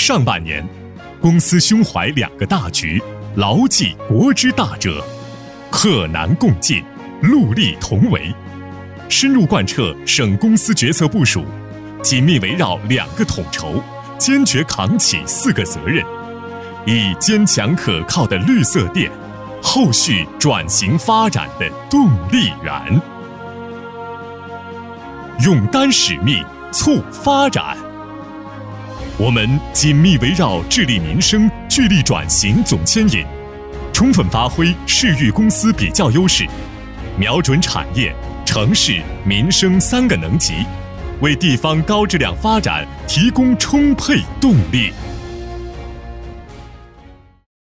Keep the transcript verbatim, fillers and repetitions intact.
上半年，公司胸怀两个大局，牢记国之大者，克难共进，戮力同为，深入贯彻省公司决策部署，紧密围绕两个统筹，坚决扛起四个责任，以坚强可靠的绿色电，后续转型发展的动力源。勇担使命，促发展。我们紧密围绕治理民生、聚力转型总牵引，充分发挥市域公司比较优势，瞄准产业、城市、民生三个能级，为地方高质量发展提供充沛动力。